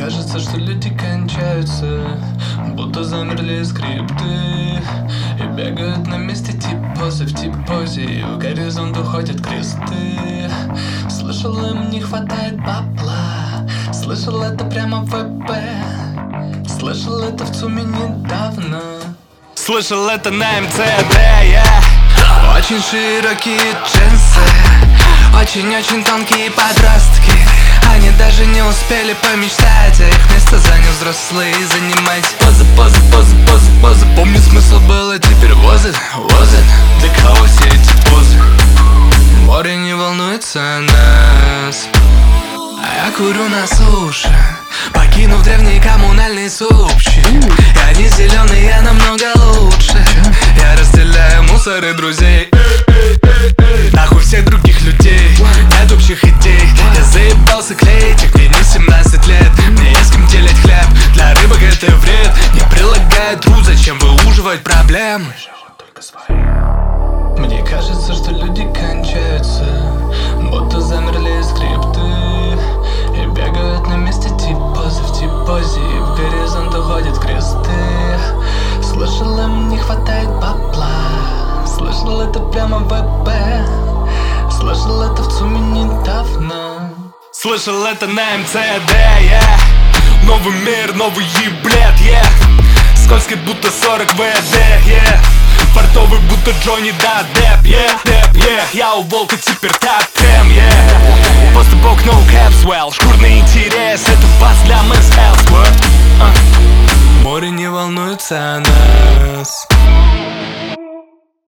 кажется, что люди кончаются, будто замерли скрипты и бегают на месте тип-позы в тип-позе, и в горизонт уходят кресты. Слышал, им не хватает бабла, слышал это прямо в ВП, слышал это в ЦУМе недавно, слышал это на МЦД, Очень широкие джинсы, очень-очень тонкие подростки. Они даже не успели помечтать, а их место занял взрослый. Занимайте позы, позы, позы, позы, позы. Помню, смысл был, а теперь возит. Для кого все эти позы? Море не волнуется о нас, а я курю на суше, покинув древние коммунальные супчи. Я не зеленый, я намного лучше. Я разделяю мусор и друзей. Нахуй всех других людей, нет общих идей. Я заебался клеить, их мне не 17 лет. Мне есть с кем делить хлеб, для рыбок это вред. Не прилагая труд, зачем выуживать проблемы? Мне кажется, что люди кончаются, будто замерли скрипты и бегают на месте тип-позы в тип-позе, и в горизонт уходят кресты. Слышал, им не хватает бабла, слышал это прямо в ВП, слышал это в ЦУМе недавно, слышал это на МЦД, Новый мир, новый еблет, Скользкий будто 40 ВД, Фартовый будто Джонни да Депп, Я у волка теперь топ-10, Поступок no caps, well. Шкурный интерес, это бас для мисс Элсворт. Море не волнуется о нас.